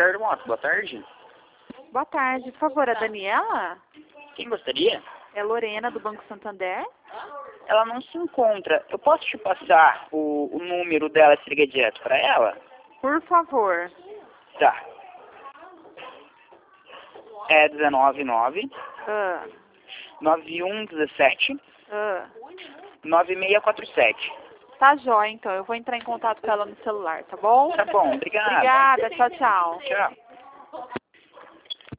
Ricardo Moto, boa tarde. Boa tarde, por favor, a Daniela? Quem gostaria? É Lorena, do Banco Santander. Ela não se encontra. Eu posso te passar o número dela, se liga direto para ela? Por favor. Tá. É 199 Ah, 9117 ah. 9647. Tá jóia, então. Eu vou entrar em contato com ela no celular, tá bom? Tá bom, obrigado. Obrigada, tchau, tchau. Tchau.